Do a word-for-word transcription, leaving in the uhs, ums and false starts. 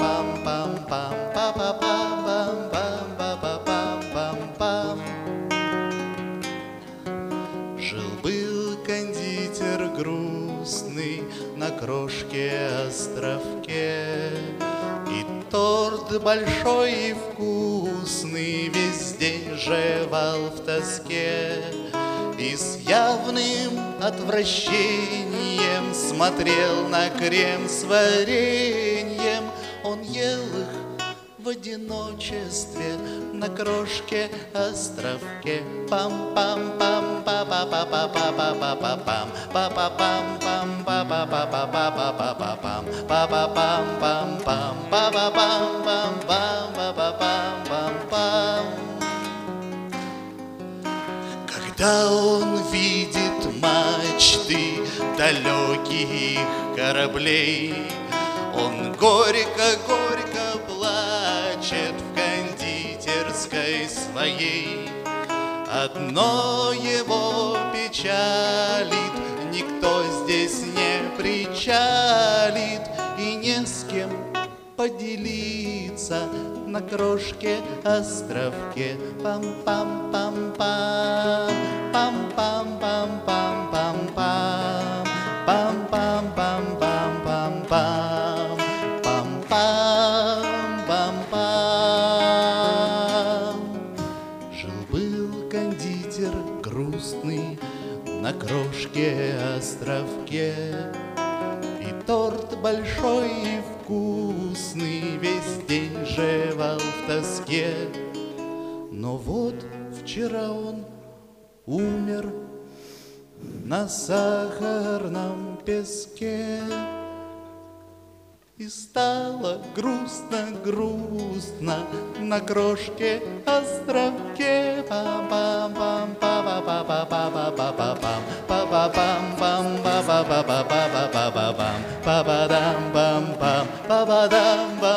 Па-па-пам-пам-пам-пам-пам-пам-пам-пам-пам-пам. Жил-был кондитер грустный на крошке островке, и торт большой и вкусный весь день жевал в тоске, и с явным отвращением смотрел на крем с вареньем. Он ел их в одиночестве на крошке островке. Пам-пам-пам, па-па-па-па-па-па-па-па-пам, па-па-пам-пам, па-па-па-па-па-па-па-пам, па-па-пам-пам-пам, па-па-пам-пам-пам-пам-пам-пам. Когда он видит мачты далеких кораблей, он горько-горько плачет в кондитерской своей. Одно его печалит, никто здесь не причалит, и не с кем поделиться на крошке островке. Пам-пам-пам-пам, пам-пам-пам-пам-пам-пам, пам-пам-пам-пам-пам-пам, пам-пам-пам-пам. Жил-был кондитер грустный на крошке островке, и торт большой и вкусный весь день жевал в тоске. Но вот вчера он умер на сахарном песке, и стало грустно-грустно на крошке островке. Пам-пам-пам, па-па-па-па-па-па-па-пам, па-па-пам-пам, па-па-па-па-па-па-па-пам, па-па-дам-пам-пам, па-па-дам-пам.